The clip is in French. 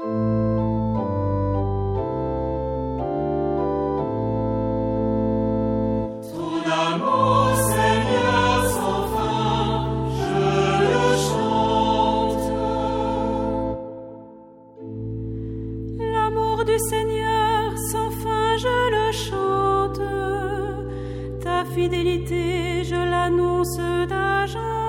Du Seigneur, sans fin je le chante, ta fidélité je l'annonce d'âge en